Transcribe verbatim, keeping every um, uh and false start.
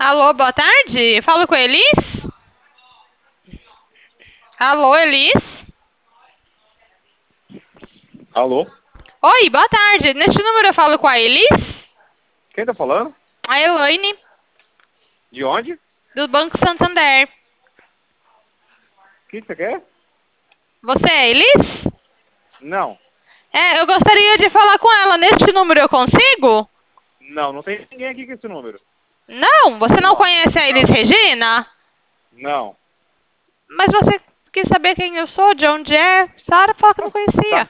Alô, boa tarde. Falo com a Elis? Alô, Elis? Alô? Oi, boa tarde. Neste número eu falo com a Elis? Quem tá falando? A Elaine, De onde? O do Banco Santander. que você quer? Você é a Elis? Não. É, eu gostaria de falar com ela. Neste número eu consigo? Não, não tem ninguém aqui com esse número. Não, você não Não. conhece a Elis Não. Regina? Não. Mas você quis saber quem eu sou, de onde é? Sara fala que não Tá, conhecia.